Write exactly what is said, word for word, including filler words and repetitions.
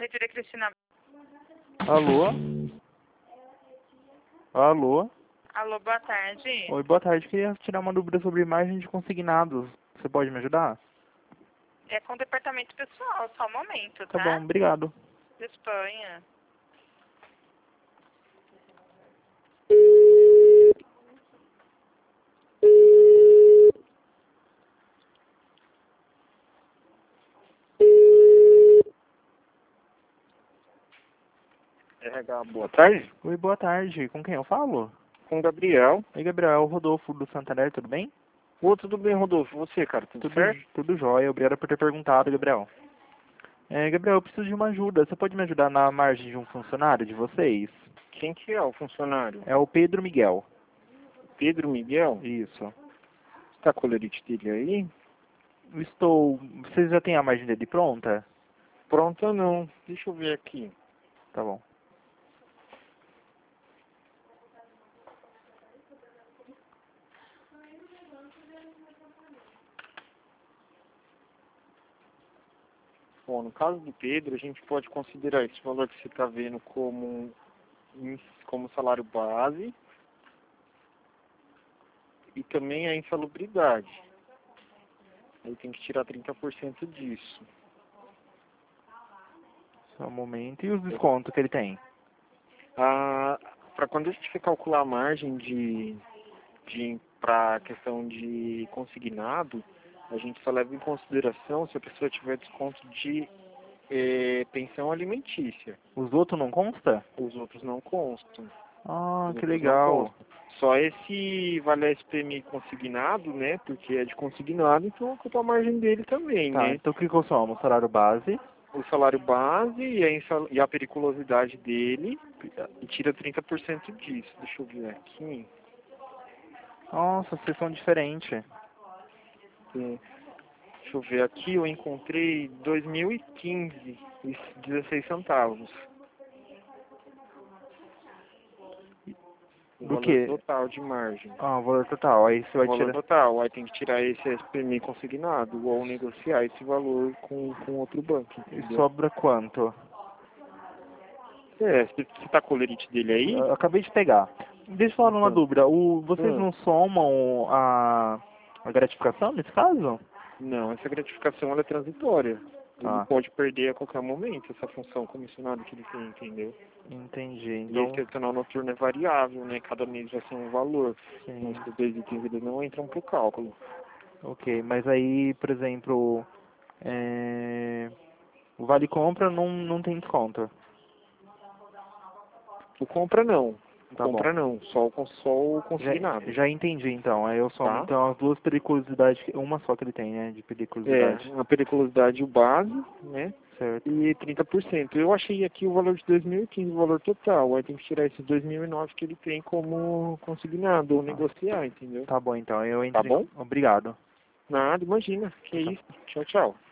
Prefeitura Cristina. Alô? Alô? Alô, boa tarde. Oi, boa tarde. Queria tirar uma dúvida sobre margem de consignados. Você pode me ajudar? É com o departamento pessoal, só um momento, Tá tá? bom, obrigado. De Espanha. R H, boa tarde. Oi, boa tarde. Com quem eu falo? Com o Gabriel. Oi, Gabriel. Rodolfo do Santander, tudo bem? Ô, tudo bem, Rodolfo? Você, cara, tudo, Tudo, certo? tudo jóia. Obrigado por ter perguntado, Gabriel. É, Gabriel, eu preciso de uma ajuda. Você pode me ajudar na margem de um funcionário de vocês? Quem que é o funcionário? É o Pedro Miguel. Pedro Miguel? Isso. Tá com o lerite dele aí? Estou... Vocês já têm a margem dele pronta? Pronta não. Deixa eu ver aqui. Tá bom. Bom, no caso do Pedro, a gente pode considerar esse valor que você está vendo como, como salário base e também a insalubridade. Aí tem que tirar trinta por cento disso. Só um momento. E os descontos que ele tem? Ah, para quando a gente for calcular a margem de, de para a questão de consignado, a gente só leva em consideração se a pessoa tiver desconto de eh, pensão alimentícia. Os outros não consta? Os outros não constam. Ah, Os que outros não legal. constam. Só esse vale S P M consignado, né? Porque é de consignado, então ocupa a margem dele também, Tá, né? então o que que eu somo? O salário base, O salário base e a, insal- e a periculosidade dele e tira trinta por cento disso. Deixa eu ver aqui. nossa, vocês são diferentes. É, deixa eu ver aqui, eu encontrei dois mil e quinze e dezesseis centavos. O Do valor que? total de margem. Ah, o valor total. Aí você O vai valor tirar... total, aí tem que tirar esse S P M consignado ou negociar esse valor com, com outro banco, E entendeu? sobra quanto? É, você tá com o lerite dele aí? Eu acabei de pegar. Deixa eu falar uma Então, dúvida. O, vocês hum, não somam a, a gratificação nesse caso? não, essa gratificação ela é transitória. Ele Tá, pode perder a qualquer momento essa função comissionada que ele tem, entendeu? entendi. E esse Então, adicional noturno é variável, né? Cada mês vai ser um valor. Então, sim. esses dois itens eles não entram pro cálculo. Ok, mas aí, por exemplo, é, o Vale Compra não, não tem desconto. O compra não. O Tá bom. compra não. Só o, cons- só o Já, consignado, já entendi, então. Aí eu somo, tá? então, as duas periculosidades, uma só que ele tem, né, de É, periculosidade. a periculosidade o base, né? Certo. E trinta por cento. Eu achei aqui o valor de dois mil e quinze, o valor total. Aí tem que tirar esses dois mil e nove que ele tem como consignado ou Ah, negociar, entendeu? tá bom, então. Eu Tá entro em... bom? Obrigado. Nada, imagina. Que Tchau, tchau. isso. Tchau, tchau.